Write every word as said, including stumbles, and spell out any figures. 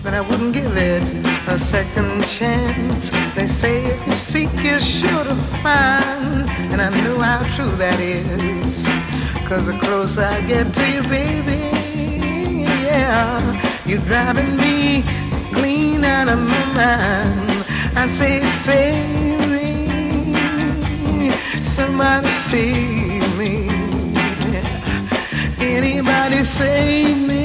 but I wouldn't give it a second chance. They say if you seek, you're sure to find, and I know how true that is, 'cause the closer I get to you, baby, yeah, you're driving me clean out of my mind. I say, save me, somebody save me, anybody save me.